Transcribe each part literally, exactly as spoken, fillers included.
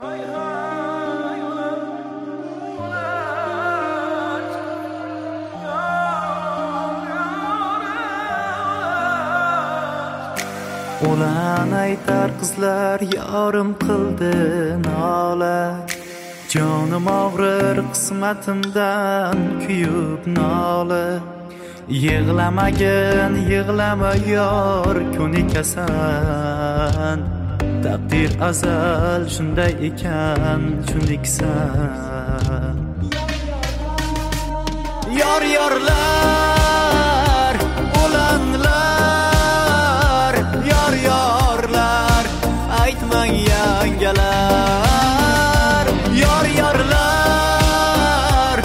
Ulan aytar qizlar yorim qildi nola, jonim og'rir qismatimdan kuyib nola. Yig'lamagin yig'lama yor ko'nikasan, taqdir azal shunday ekan shundiksan. Yor yorlar ulanlar, yor yorlar aytmang yangalar. Yor yorlar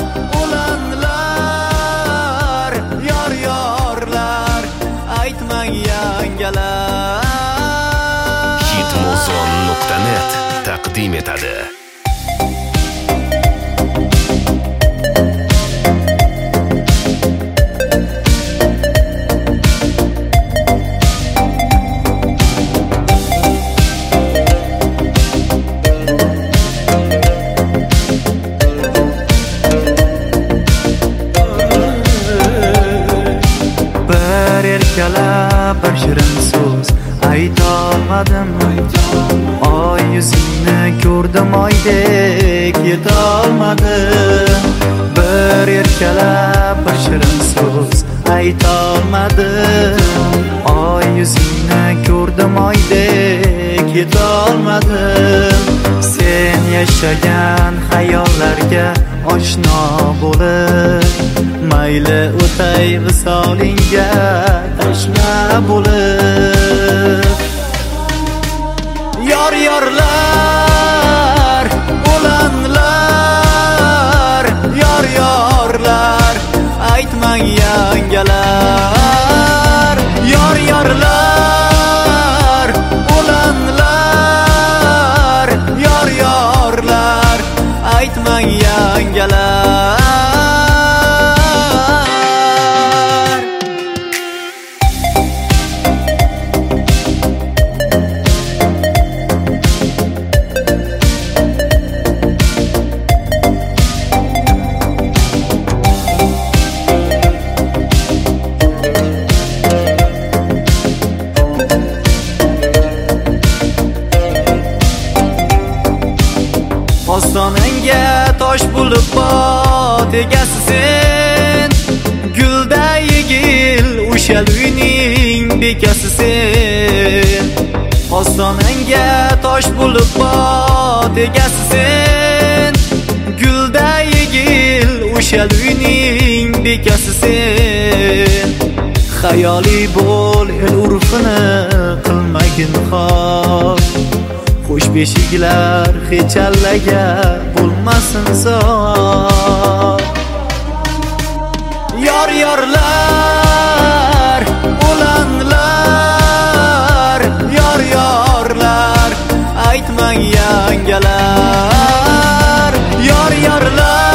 ulanlar, yor yorlar aytmang yangalar. hitmuzon nuqta net taqdim etadi. Bir shirin so'z aytolmadim, oy yuzingni ko'rdim oydek yetolmadim. Bir erkalab bir shirin so'z aytolmadim, oy yuzingni ko'rdim oydek yetolmadim. Sen yashagan xayollarga oshno bo'lib, mayli o'tay visolingga tashna bo'lib. Yor yorlar ulanlar, yor yorlar aytmang yangalar. Yor yorlar ulanlar, yor yorlar aytmang yangalar. Ostonangga tosh bo'lib bot egasi sen, gulday yigil o'sha uyning bekasi sen. Ostonangga tosh bo'lib bot egasi sen, gulday yigil o'sha uyning bekasi sen. Xayoli bo'l el urfini qilmagin xof, xush beshiklar hechallaga bo'lmasin sof. Yor yorlar ulanlar, yor yorlar aytmang yangalar. Yor yorlar